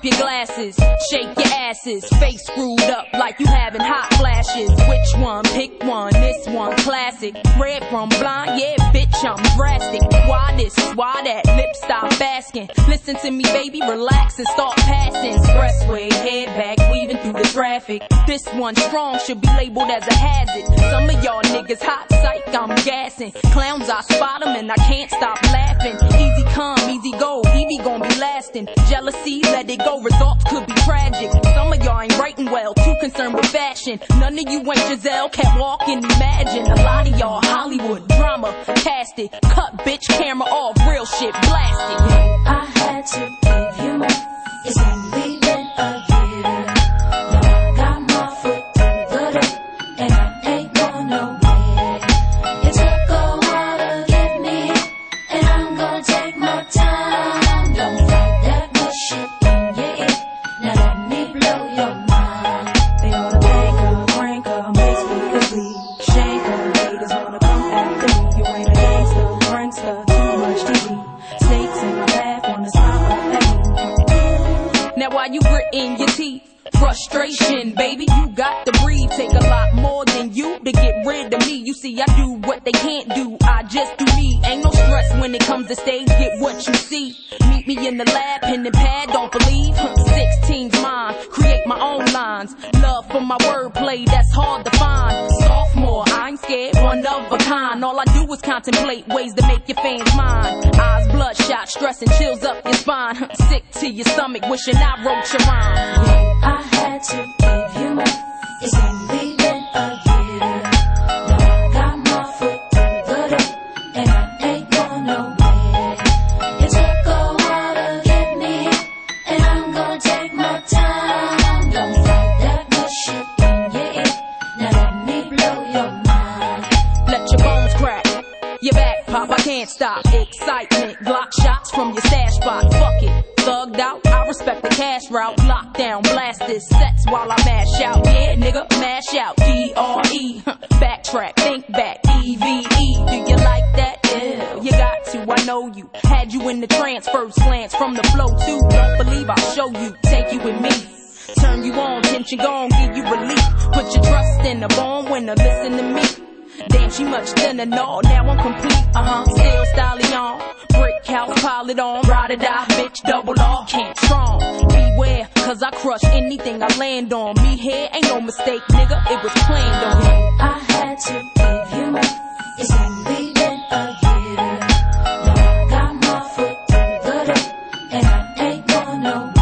your glasses, shake your asses, face screwed up like you having hot flashes. Which one? Pick one, this one classic. Red from blind, yeah bitch I'm drastic. Why this, why that, lip stop asking. Listen to me baby, relax and start passing. Expressway, head back, weaving through the traffic. This one strong, should be labeled as a hazard. Some of y'all niggas hot psych, I'm gassing. Clowns I spot them and I can't stop laughing. Easy come, easy go, Evie gon' be lasting. Jealousy, let it go, results could be tragic. Some of y'all ain't writing well, too concerned with fashion. None of you ain't Giselle, can't walk and imagine. A lot of y'all Hollywood drama, cast it. Cut bitch, camera off, real shit, blast it. I had to give you more. It's only been a year. Now I got my foot through the door, and I ain't going nowhere. It took a while to get me, and I'm gonna take my time. Don't fight that bullshit in your ear. Now let me blow your mind. They oughta thank her, crank her, make speakers leave. Shake her, haters wanna come after me. You ain't a gangster, prankster, too much TV. Snakes in my path, wanna stop up at me. Now while you gritting your teeth, frustration, baby, you got to breathe. Take a lot more than you to get rid of me. You see, I do what they can't do, I just do me. Ain't no stress when it comes to stage, get what you see. Meet me in the lab, pen and pad, don't believe. 16's mine, create my own lines. Love for my wordplay, that's hard to find. Sophomore, I ain't scared, one of a kind. All I do is contemplate ways to make your fans mine. Eyes bloodshot, stress and chills up your spine. Sick to your stomach, wishing I wrote your rhyme. I had to give you more. It's only been a year. Now I got my foot through the door, and I ain't going nowhere. It took a while to get me, and I'm gonna take my time. Don't fight that bullshit in your ear. Now let me blow your mind. Let your bones crack, your back pop, I can't stop. Excitement, Glock shots from your stash spot. Fuck it, thugged out, I respect the cash route. Lockdown, blast this sets while I mash out. Yeah, nigga, mash out. D-R-E, backtrack, think back. E-V-E, do you like that? Yeah, you got to, I know you. Had you in the trance, first glance from the flow too. Don't believe I'll show you, take you with me. Turn you on, tension gone, give you relief. Put your trust in the born winner, listen to me. Damn, she much thinner, no, now I'm complete, still stallion, brick house, pile it on, ride or die, bitch, double off, can't strong, beware, cause I crush anything I land on, me here ain't no mistake, nigga, it was planned on. I had to give you more, it's only been a year, now I got my foot through the door, and I ain't going nowhere.